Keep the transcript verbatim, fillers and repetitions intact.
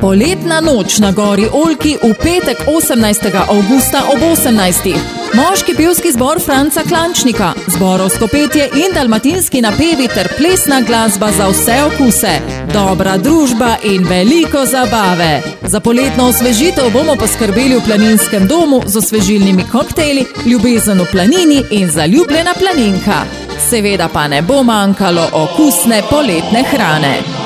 Poletna noč na gori Oljki v petek osemnajstega avgusta ob osemnajstih. Moški pevski zbor Franca Klančnika, zborovsko petje in dalmatinski napevi ter plesna glasba za vse okuse. Dobra družba in veliko zabave. Za poletno osvežitev bomo poskrbeli v planinskem domu z osvežilnimi koktejli, ljubezen v planini in zaljubljena planinka. Seveda pa ne bo manjkalo okusne poletne hrane.